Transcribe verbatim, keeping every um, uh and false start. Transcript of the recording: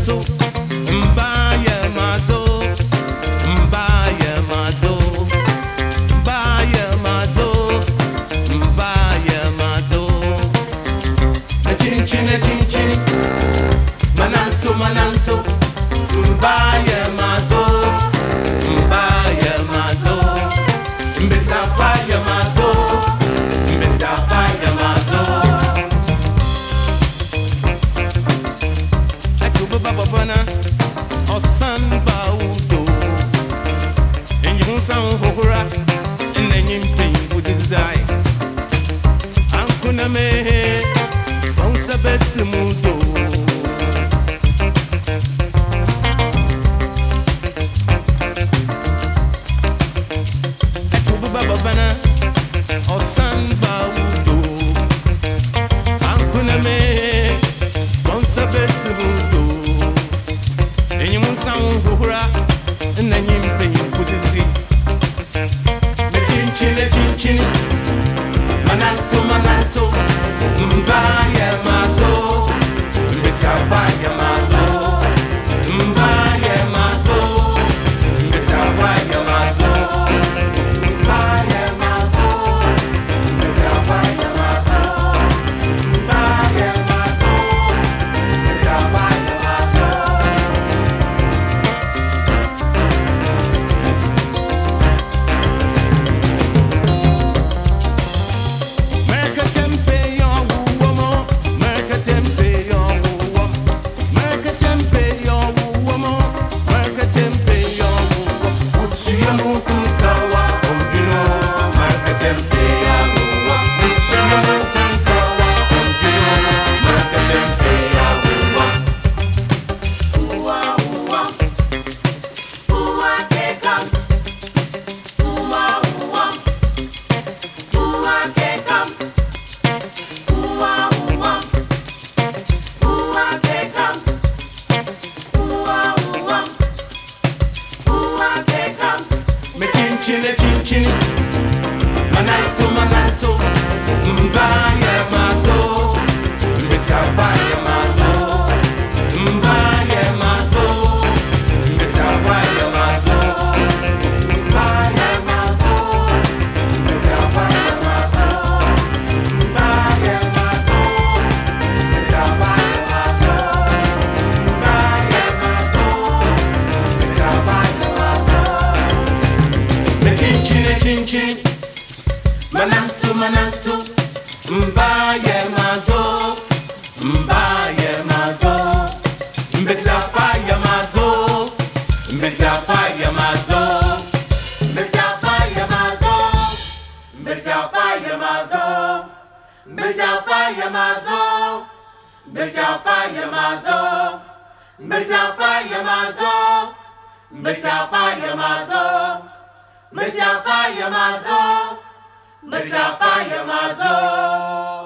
mananto, mbaye mazo, mbaye mazo, mbaye mazo, mbaye mazo. Chin chin chin chin, mananto mananto, mbaye mazo, mbaye mazo, mbesa fire mazo, mbesa fire mazo. Babana osan baudo enyi san hokura enyi mpin budizai ankuna me fonsa besimudo babana osan baudo ankuna me fonsa besimudo sound hura and then you pay put it the chin chin chin chin mananto mananto mbaya mazo mbesa fire mazo mbaya mazo mbesa fire mazo mbaya mazo mbesa fire mazo mbaya mazo mbesa fire mazo. Chin chin chin, mananto mananto, mbaye mazo, mbesa fire mazo, mbaye mazo, mbesa fire mazo, mbaye mazo, mbesa fire mazo, mbaye mazo, mbesa fire mazo, mbaye mazo, mbesa fire mazo. Chin chin chin chin, mananto mananto, mbaye mazo, mbaye mazo, mbesa fire mazo, mbesa fire mazo, mbesa fire mazo, mbesa fire mazo, mbesa fire mazo, mbesa fire mazo, mbesa fire mazo, mbesa fire mazo. Messiah fire mazo, Messiah fire mazo.